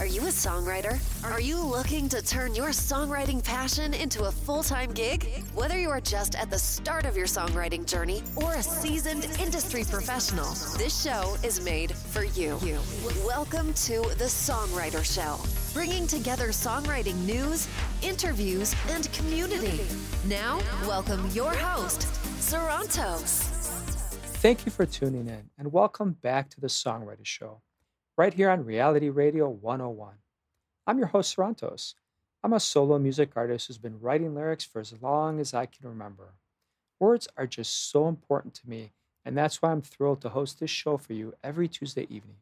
you a songwriter? Are you looking to turn your songwriting passion into a full-time gig? Whether you are just at the start of your songwriting journey or a seasoned industry professional, this show is made for you. Welcome to The Songwriter Show, bringing together songwriting news, interviews, and community. Now, welcome your host, Sarantos. Thank you for tuning in, and welcome back to The Songwriter Show, right here on Reality Radio 101. I'm your host, Sarantos. I'm a solo music artist who's been writing lyrics for as long as I can remember. Words are just so important to me, and that's why I'm thrilled to host this show for you every Tuesday evening.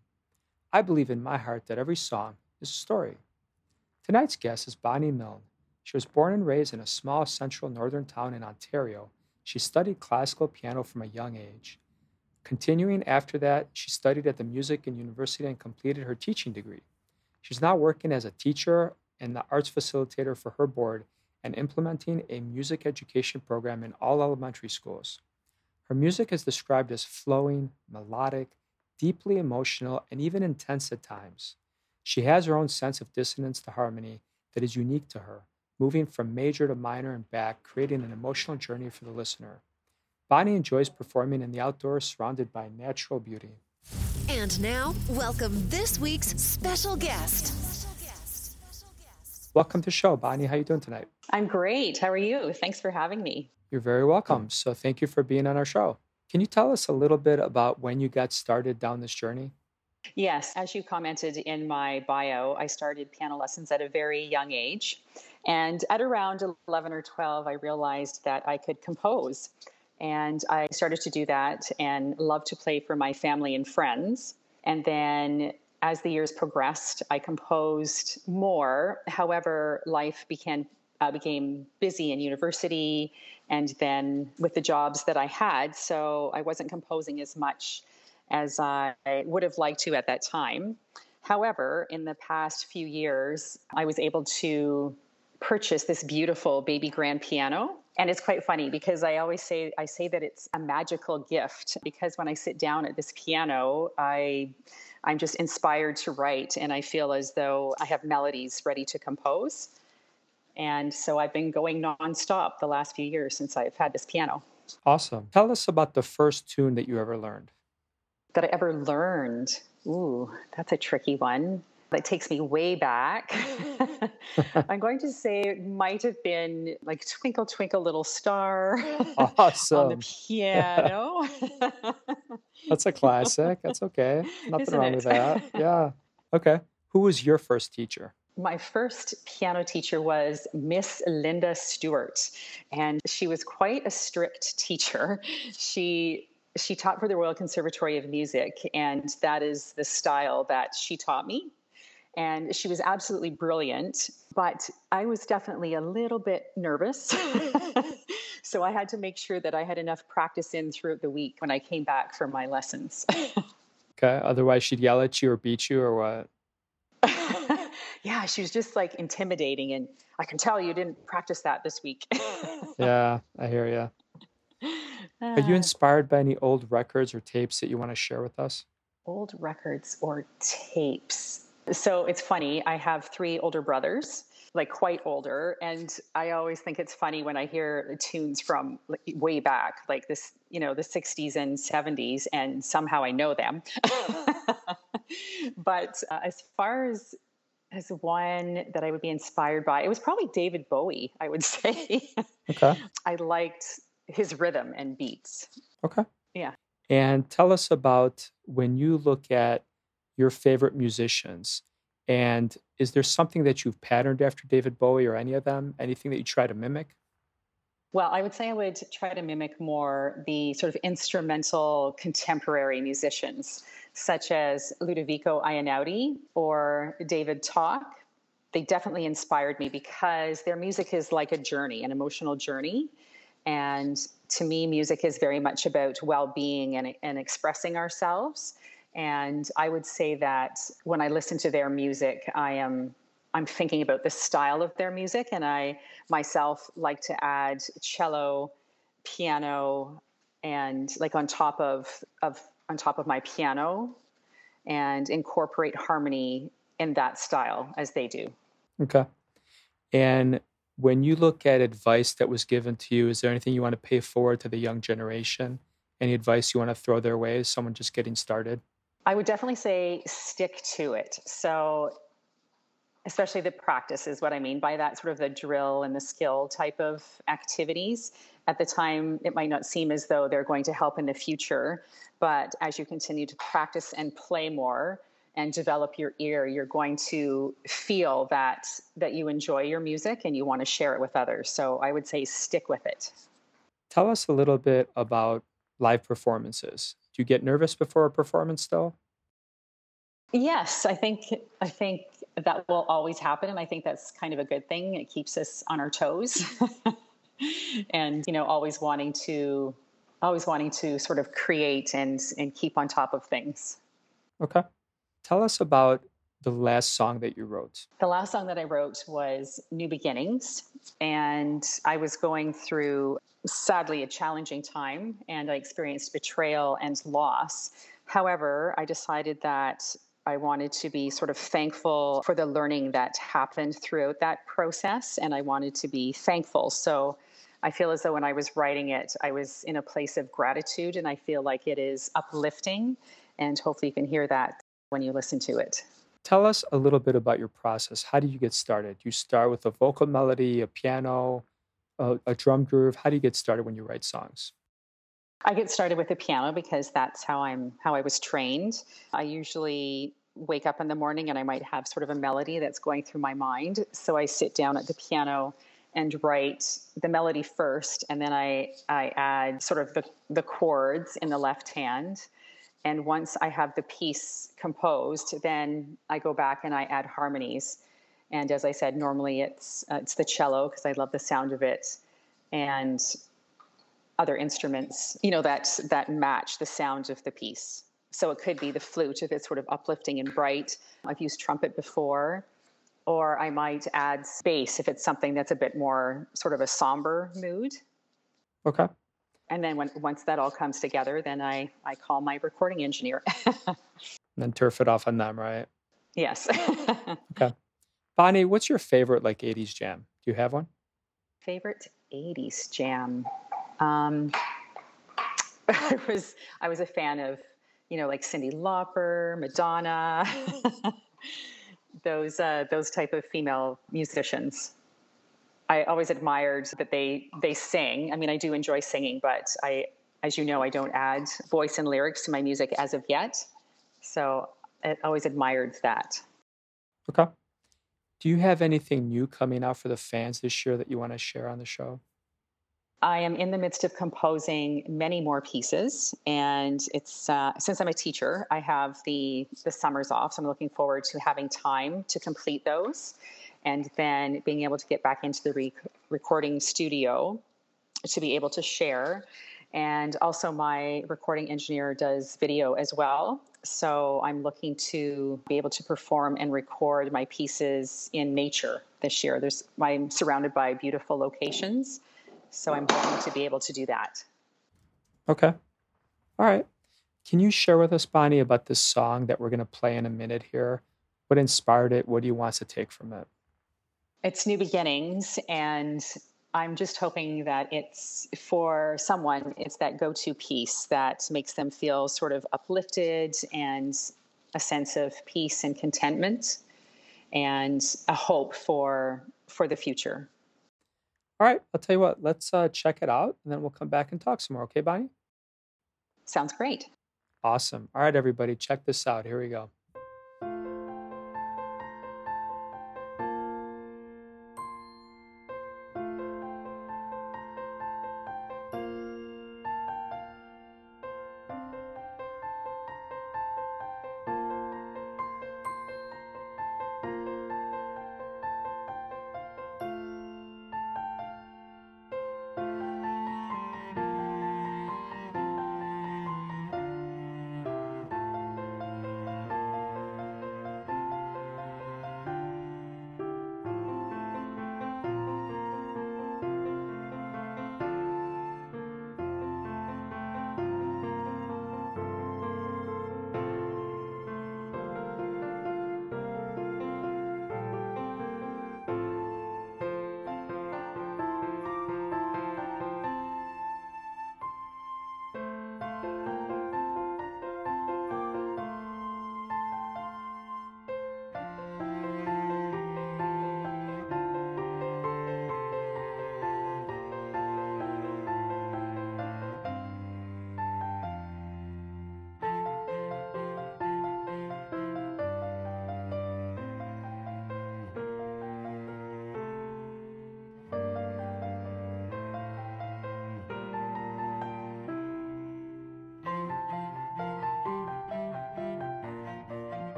I believe in my heart that every song is a story. Tonight's guest is Bonnie Milne. She was born and raised in a small central northern town in Ontario. She studied classical piano from a young age. Continuing after that, she studied at the Music and University and completed her teaching degree. She's now working as a teacher and the arts facilitator for her board and implementing a music education program in all elementary schools. Her music is described as flowing, melodic, deeply emotional, and even intense at times. She has her own sense of dissonance to harmony that is unique to her, moving from major to minor and back, creating an emotional journey for the listener. Bonnie enjoys performing in the outdoors surrounded by natural beauty. And now, welcome this week's special guest. Welcome to the show, Bonnie. How are you doing tonight? I'm great. How are you? Thanks for having me. You're very welcome. So thank you for being on our show. Can you tell us a little bit about when you got started down this journey? Yes, as you commented in my bio, I started piano lessons at a very young age. And at around 11 or 12, I realized that I could compose. And I started to do that and loved to play for my family and friends. And then as the years progressed, I composed more. However, life became busy in university and then with the jobs that I had. So I wasn't composing as much as I would have liked to at that time. However, in the past few years, I was able to purchase this beautiful baby grand piano. And it's quite funny because I say that it's a magical gift because when I sit down at this piano, I'm just inspired to write and I feel as though I have melodies ready to compose. And so I've been going nonstop the last few years since I've had this piano. Awesome. Tell us about the first tune that you ever learned. That I ever learned? Ooh, that's a tricky one. That takes me way back. I'm going to say it might have been like Twinkle, Twinkle, Little Star Awesome. on the piano. That's a classic. That's okay. Nothing Isn't wrong it? with that. Yeah. Okay. Who was your first teacher? My first piano teacher was Miss Linda Stewart, and she was quite a strict teacher. She taught for the Royal Conservatory of Music, and that is the style that she taught me. And she was absolutely brilliant, but I was definitely a little bit nervous. So I had to make sure that I had enough practice in throughout the week when I came back for my lessons. Okay. Otherwise, she'd yell at you or beat you or what? Yeah, she was just like intimidating. And I can tell you didn't practice that this week. Yeah, I hear you. Are you inspired by any old records or tapes that you want to share with us? Old records or tapes? So it's funny. I have 3 older brothers, like quite older. And I always think it's funny when I hear tunes from like, way back, like this, the 60s and 70s, and somehow I know them. But as far as one that I would be inspired by, it was probably David Bowie, I would say. Okay. I liked his rhythm and beats. Okay. Yeah. And tell us about when you look at your favorite musicians, and is there something that you've patterned after David Bowie or any of them? Anything that you try to mimic? Well, I would say I would try to mimic more the sort of instrumental contemporary musicians, such as Ludovico Einaudi or David Talk. They definitely inspired me because their music is like a journey, an emotional journey. And to me, music is very much about well-being and expressing ourselves. And I would say that when I listen to their music, I'm thinking about the style of their music, and I myself like to add cello, piano, and like on top of my piano, and incorporate harmony in that style as they do. Okay. And when you look at advice that was given to you, is there anything you want to pay forward to the young generation? Any advice you want to throw their way as someone just getting started? I would definitely say stick to it. So, especially the practice is what I mean by that, sort of the drill and the skill type of activities. At the time, it might not seem as though they're going to help in the future, but as you continue to practice and play more and develop your ear, you're going to feel that you enjoy your music and you want to share it with others. So I would say stick with it. Tell us a little bit about live performances. Do you get nervous before a performance though? Yes, I think that will always happen, and I think that's kind of a good thing. It keeps us on our toes, and always wanting to sort of create and keep on top of things. Okay. Tell us about the last song that you wrote. The last song that I wrote was New Beginnings, and I was going through, sadly, a challenging time, and I experienced betrayal and loss. However, I decided that I wanted to be sort of thankful for the learning that happened throughout that process, and I wanted to be thankful. So I feel as though when I was writing it, I was in a place of gratitude, and I feel like it is uplifting, and hopefully you can hear that when you listen to it. Tell us a little bit about your process. How do you get started? Do you start with a vocal melody, a piano, a drum groove? How do you get started when you write songs? I get started with the piano because that's how I was trained. I usually wake up in the morning and I might have sort of a melody that's going through my mind. So I sit down at the piano and write the melody first, and then I add sort of the chords in the left hand. And once I have the piece composed, then I go back and I add harmonies. And as I said, normally it's the cello because I love the sound of it, and other instruments, that match the sound of the piece. So it could be the flute if it's sort of uplifting and bright. I've used trumpet before, or I might add bass if it's something that's a bit more sort of a somber mood. Okay. And then once that all comes together, then I call my recording engineer. And then turf it off on them, right? Yes. Okay. Bonnie, what's your favorite 80s jam? Do you have one? Favorite 80s jam. Um, I was a fan of, like Cyndi Lauper, Madonna, those type of female musicians. I always admired that they sing. I mean, I do enjoy singing, but as you know, I don't add voice and lyrics to my music as of yet. So I always admired that. Okay. Do you have anything new coming out for the fans this year that you want to share on the show? I am in the midst of composing many more pieces, and it's since I'm a teacher, I have the summers off, so I'm looking forward to having time to complete those, and then being able to get back into the recording studio to be able to share. And also, my recording engineer does video as well, so I'm looking to be able to perform and record my pieces in nature this year. I'm surrounded by beautiful locations. So I'm hoping to be able to do that. Okay. All right. Can you share with us, Bonnie, about this song that we're going to play in a minute here? What inspired it? What do you want us to take from it? It's New Beginnings, and I'm just hoping that it's for someone, it's that go-to piece that makes them feel sort of uplifted and a sense of peace and contentment and a hope for the future. All right. I'll tell you what, let's check it out and then we'll come back and talk some more. Okay, Bonnie? Sounds great. Awesome. All right, everybody, check this out. Here we go.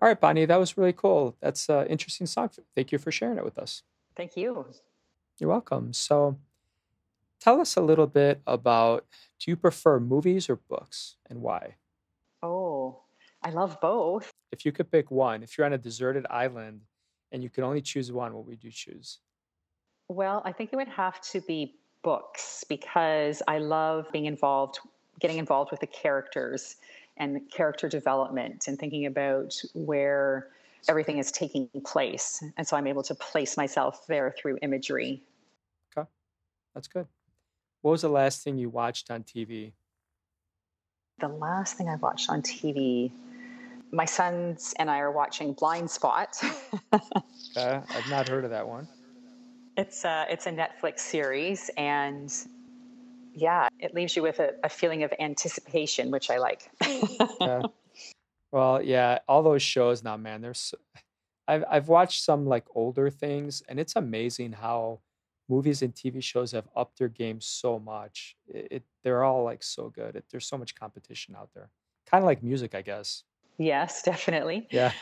All right, Bonnie, that was really cool. That's an interesting song. Thank you for sharing it with us. Thank you. You're welcome. So tell us a little bit about, do you prefer movies or books and why? Oh, I love both. If you could pick one, if you're on a deserted island and you could only choose one, what would you choose? Well, I think it would have to be books because I love getting involved with the characters and character development and thinking about where everything is taking place. And so I'm able to place myself there through imagery. Okay, that's good. What was the last thing you watched on TV? The last thing I watched on TV, my sons and I are watching Blind Spot. Okay, I've not heard of that one. It's a Netflix series, and yeah, it leaves you with a feeling of anticipation, which I like. Okay. Well, yeah, all those shows now, man. I've watched some like older things, and it's amazing how movies and TV shows have upped their game so much. They're all like so good. There's so much competition out there. Kind of like music, I guess. Yes, definitely. Yeah.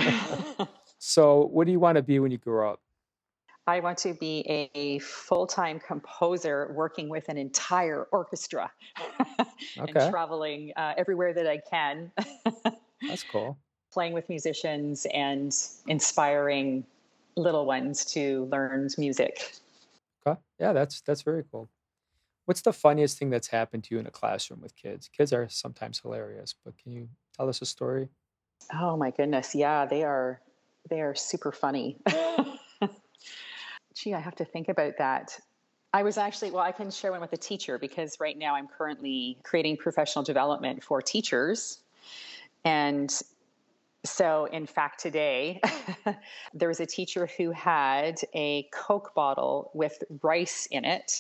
So, what do you want to be when you grow up? I want to be a full-time composer working with an entire orchestra and Okay, traveling everywhere that I can, that's cool. playing with musicians and inspiring little ones to learn music. Okay, yeah, that's very cool. What's the funniest thing that's happened to you in a classroom with kids? Kids are sometimes hilarious, but can you tell us a story? Oh my goodness. Yeah, they are super funny. Gee, I have to think about that. I can share one with a teacher because right now I'm currently creating professional development for teachers. And so, in fact, today there was a teacher who had a Coke bottle with rice in it,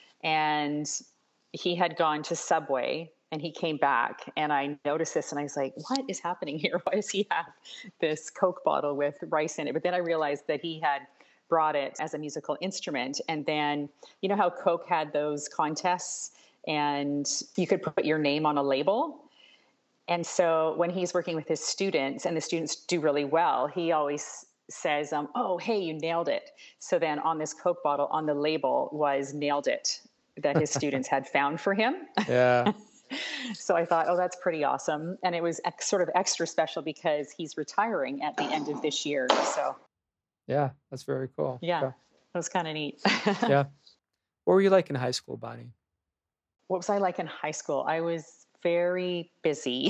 and he had gone to Subway and he came back, and I noticed this and I was like, what is happening here? Why does he have this Coke bottle with rice in it? But then I realized that he had brought it as a musical instrument. And then, you know how Coke had those contests and you could put your name on a label? And so when he's working with his students and the students do really well, he always says, oh, hey, you nailed it. So then on this Coke bottle, on the label was nailed it that his students had found for him. Yeah. So I thought, oh, that's pretty awesome. And it was sort of extra special because he's retiring at the end of this year. So Yeah, that's very cool. yeah, Okay. it was kind of neat. Yeah. What were you like in high school, Bonnie? What was I like in high school? I was very busy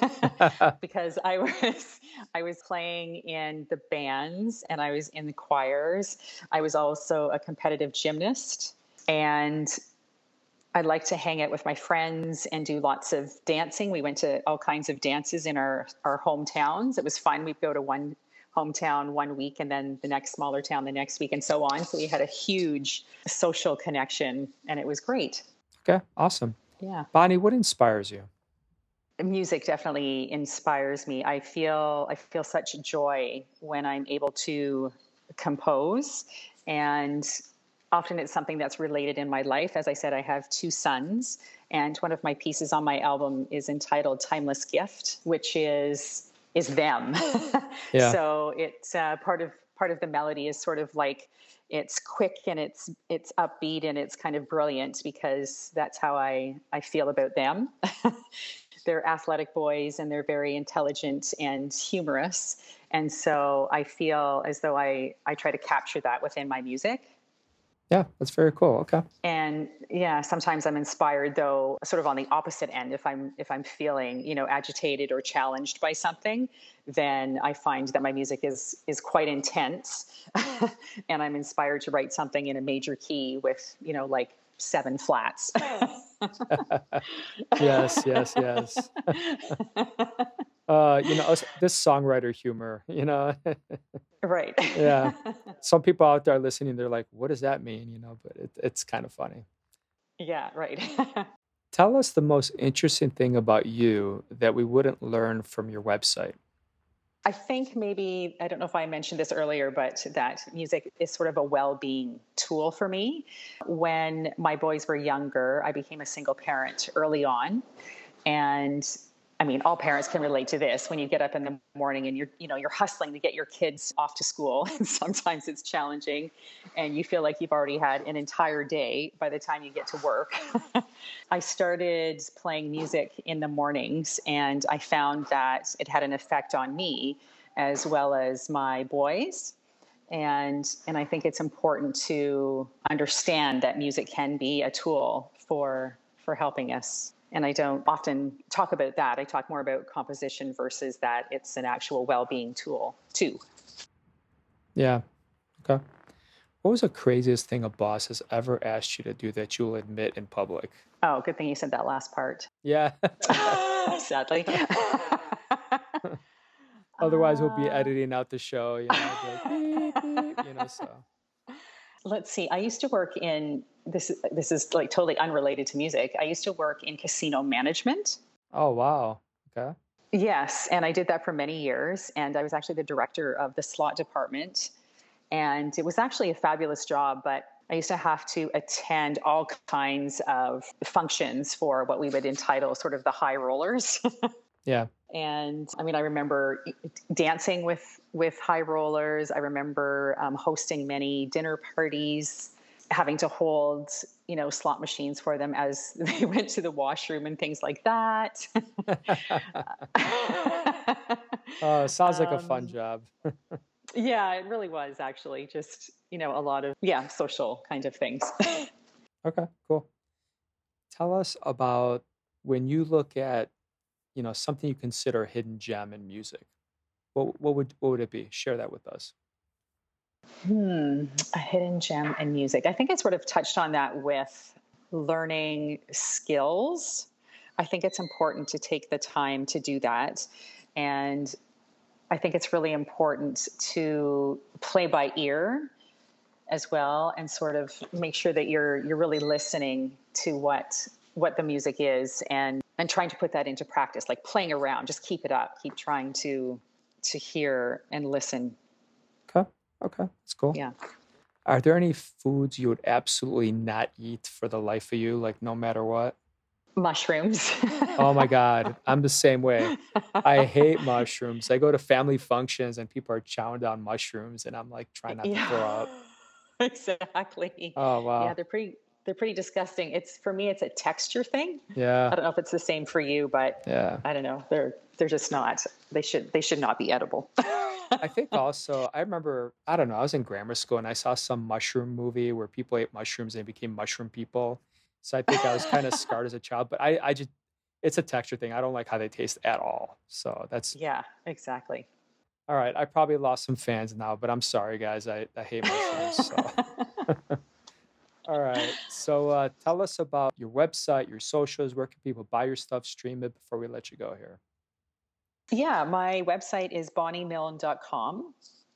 because I was playing in the bands and I was in the choirs. I was also a competitive gymnast, and I like to hang out with my friends and do lots of dancing. We went to all kinds of dances in our hometowns. It was fun. We'd go to one hometown one week and then the next smaller town the next week and so on. So we had a huge social connection and it was great. Okay, awesome. Yeah. Bonnie, what inspires you? Music definitely inspires me. I feel such joy when I'm able to compose, and often it's something that's related in my life. As I said, I have two sons, and one of my pieces on my album is entitled Timeless Gift, which is them. Yeah. So it's part of the melody is sort of like, it's quick and it's upbeat and it's kind of brilliant because that's how I feel about them. They're athletic boys and they're very intelligent and humorous. And so I feel as though I try to capture that within my music. Yeah, that's very cool. Okay. And yeah, sometimes I'm inspired though, sort of on the opposite end. If I'm feeling, agitated or challenged by something, then I find that my music is quite intense, and I'm inspired to write something in a major key with, like 7 flats. Yes, yes, yes. This songwriter humor, Right. yeah. Some people out there listening, they're like, what does that mean? But it's kind of funny. Yeah, right. Tell us the most interesting thing about you that we wouldn't learn from your website. I think maybe, I don't know if I mentioned this earlier, but that music is sort of a well-being tool for me. When my boys were younger, I became a single parent early on. And I mean, all parents can relate to this when you get up in the morning and you're hustling to get your kids off to school. And sometimes it's challenging and you feel like you've already had an entire day by the time you get to work. I started playing music in the mornings and I found that it had an effect on me as well as my boys. And I think it's important to understand that music can be a tool for helping us. And I don't often talk about that. I talk more about composition versus that it's an actual well-being tool too. Yeah. Okay. What was the craziest thing a boss has ever asked you to do that you'll admit in public? Oh, good thing you said that last part. Yeah. Sadly. Otherwise, we'll be editing out the show, like, beep, beep, so. Let's see. I used to work in this is like totally unrelated to music. I used to work in casino management. Oh, wow. Okay. Yes. And I did that for many years. And I was actually the director of the slot department. And it was actually a fabulous job, but I used to have to attend all kinds of functions for what we would entitle sort of the high rollers. Yeah. And I mean, I remember dancing with high rollers. I remember hosting many dinner parties, having to hold, slot machines for them as they went to the washroom and things like that. Sounds like a fun job. Yeah, it really was actually just, a lot of, social kind of things. Okay, cool. Tell us about when you look at, something you consider a hidden gem in music. What would it be? Share that with us. A hidden gem in music. I think I sort of touched on that with learning skills. I think it's important to take the time to do that. And I think it's really important to play by ear as well and sort of make sure that you're really listening to what the music is and trying to put that into practice, like playing around, just keep it up, keep trying to hear and listen. Okay. That's cool. Yeah. Are there any foods you would absolutely not eat for the life of you, like no matter what? Mushrooms. Oh my God. I'm the same way. I hate mushrooms. I go to family functions and people are chowing down mushrooms and I'm like trying not to throw up. Exactly. Oh, wow. Yeah, they're pretty disgusting. For me, it's a texture thing. Yeah. I don't know if it's the same for you, but yeah, I don't know. They're just not. They should not be edible. I think also, I remember, I don't know, I was in grammar school and I saw some mushroom movie where people ate mushrooms and they became mushroom people. So I think I was kind of scarred as a child, but I just, it's a texture thing. I don't like how they taste at all. So that's. Yeah, exactly. All right. I probably lost some fans now, but I'm sorry, guys. I hate mushrooms. So. All right. So tell us about your website, your socials. Where can people buy your stuff, stream it before we let you go here? Yeah, my website is bonniemilne.com.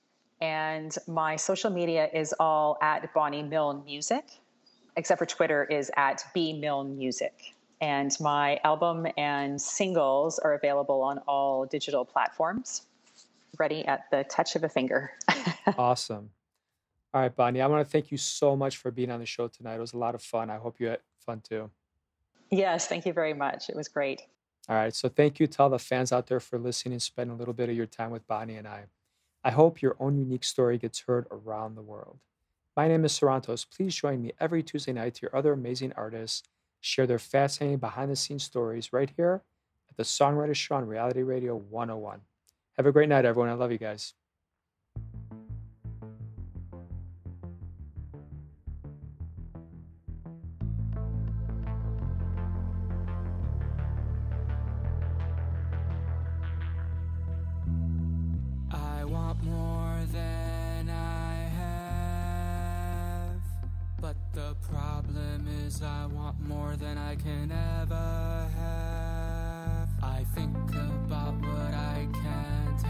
And my social media is all at Bonnie Milne Music, except for Twitter is at @BMilneMusic. And my album and singles are available on all digital platforms, ready at the touch of a finger. Awesome. All right, Bonnie, I want to thank you so much for being on the show tonight. It was a lot of fun. I hope you had fun too. Yes, thank you very much. It was great. All right, so thank you to all the fans out there for listening and spending a little bit of your time with Bonnie and I. I hope your own unique story gets heard around the world. My name is Sarantos. Please join me every Tuesday night to hear other amazing artists share their fascinating behind-the-scenes stories right here at the Songwriters Show on Reality Radio 101. Have a great night, everyone. I love you guys. I want more than I have, but the problem is I want more than I can ever have. I think about what I can't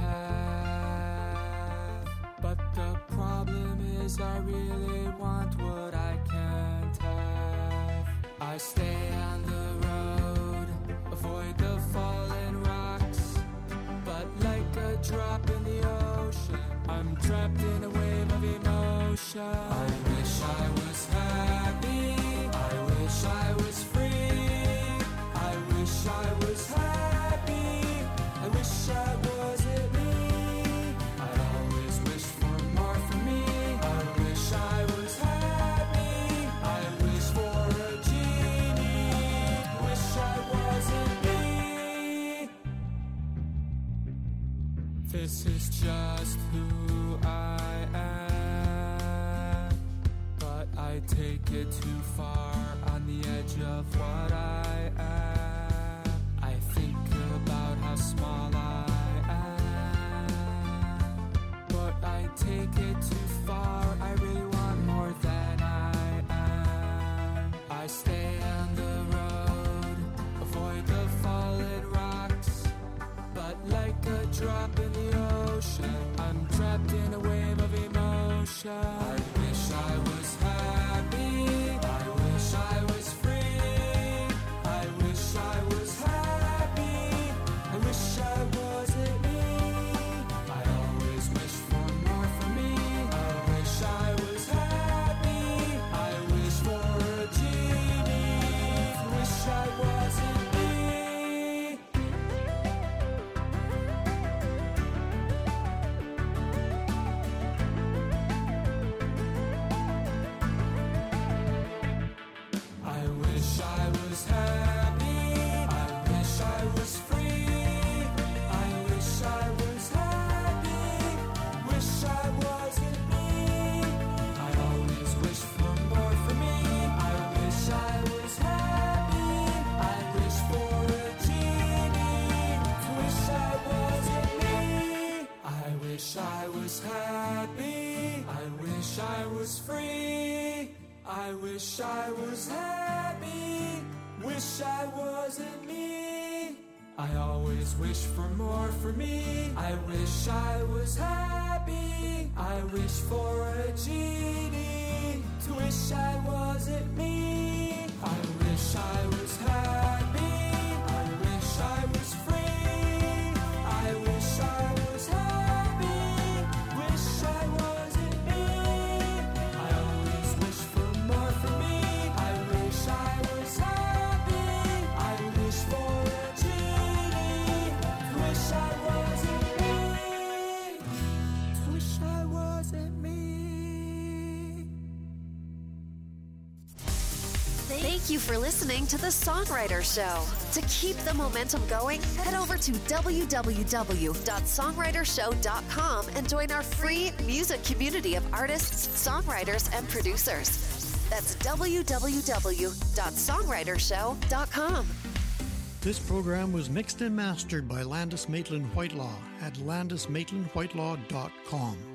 have, but the problem is I really want what I can't have. I stay on the road, avoid the fallen rocks, but like a drop in the ocean, I'm trapped in a wave of emotion. I wish I was happy, I wish I was free, I wish I was happy This is just who I am, but I take it too far on the edge of what I am. I think about how small I am, but I take it too far. I really want more than I am. I stay on the road, avoid the fallen rocks, but like a drop in the ocean, I'm trapped in a wave of emotion. I wish I was happy, I wish I was free, I wish I was happy, I wish I wasn't me. I always wish for more for me. I wish I was happy, I wish for a genie, I wish I wasn't me. I wish I was happy, I wish I was free, I wish I was happy, wish I wasn't me. I always wish for more for me. I wish I was happy, I wish for a genie, wish I wasn't me. I wish I was happy, I wish I was free, I wish I was happy, wish I wasn't me. I always wish for more for me. I wish I was happy, I wish for a genie, to wish I wasn't me. I wish I was happy, I wish I was free, I wish I was happy, wish I wasn't me. I always wish for more for me. I wish I was happy, I wish for a genie, wish I wasn't me, wish I wasn't me. Thank you for listening to The Songwriter Show. To keep the momentum going, head over to www.songwritershow.com and join our free music community of artists, songwriters, and producers. That's www.songwritershow.com. This program was mixed and mastered by Landis Maitland Whitelaw at landismaitlandwhitelaw.com.